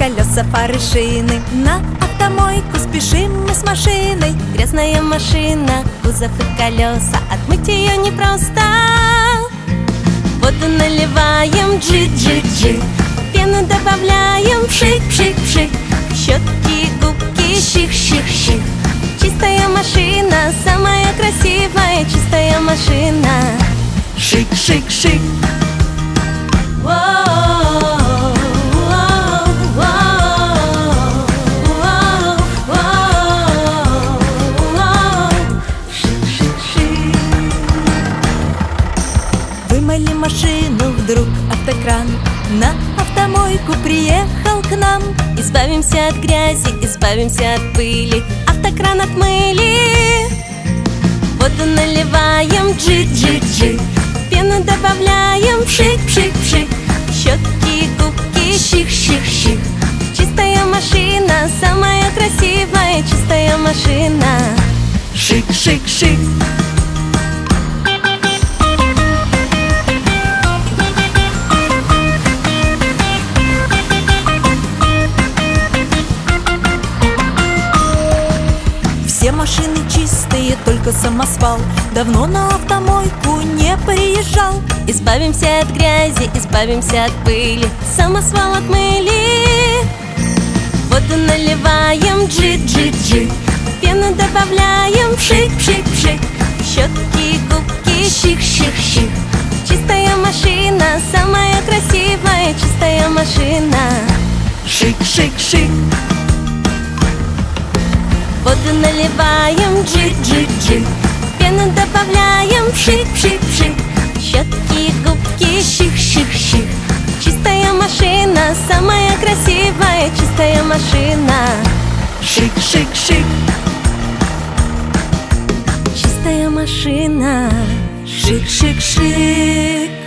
колеса, фары, шины. На автомойку спешим мы с машиной. Грязная машина, кузов и колеса, отмыть ее непросто. Воду наливаем, джи-джи-джи, пену добавляем, пшик-пшик-пшик, щетки, губки, чих-чих-чих. Чистая машина, самая красивая чистая машина. Шик-шик-шик. Вымыли машину, вдруг автокран на автомойку приехал к нам. Избавимся от грязи, избавимся от пыли, автокран отмыли. Воду наливаем, джи-джи-джи, пену добавляем, пшик-пшик-пшик, щетки, губки, чих-чих-чих. Чистая машина, самая красивая чистая машина. Шик-шик-шик. Все машины чистые, только самосвал давно на автомойку не приезжал. Избавимся от грязи, избавимся от пыли, самосвал отмыли. Воду наливаем, джи-джи-джи, пену добавляем, пшик-пшик-пшик, щетки, губки, чих-чих-чих. Чистая машина, самая красивая чистая машина. Шик-шик-шик. Воду наливаем, джи-джи-джи, пену добавляем, пшик-пшик-пшик, щетки, губки, чих-чих-чих. Чистая машина, самая красивая чистая машина. Шик-шик-шик. Чистая машина. Шик-шик-шик.